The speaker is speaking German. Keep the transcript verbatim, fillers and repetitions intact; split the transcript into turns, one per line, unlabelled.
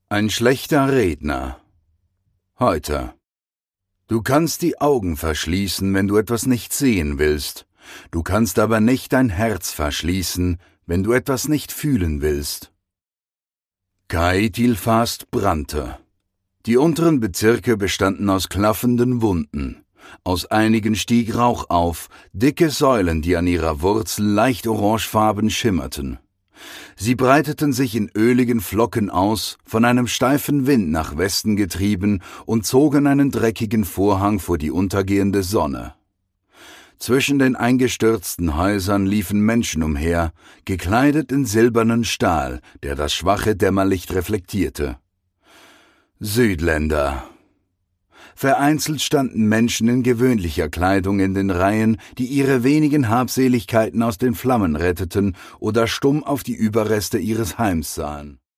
Ein schlechter Redner. Heute. Du kannst die Augen verschließen, wenn du etwas nicht sehen willst. Du kannst aber nicht dein Herz verschließen, wenn du etwas nicht fühlen willst. Kaitilfast brannte. Die unteren Bezirke bestanden aus klaffenden Wunden. Aus einigen stieg Rauch auf, dicke Säulen, die an ihrer Wurzel leicht orangefarben schimmerten. Sie breiteten sich in öligen Flocken aus, von einem steifen Wind nach Westen getrieben, und zogen einen dreckigen Vorhang vor die untergehende Sonne. Zwischen den eingestürzten Häusern liefen Menschen umher, gekleidet in silbernen Stahl, der das schwache Dämmerlicht reflektierte. Südländer. Vereinzelt standen Menschen in gewöhnlicher Kleidung in den Reihen, die ihre wenigen Habseligkeiten aus den Flammen retteten oder stumm auf die Überreste ihres Heims sahen.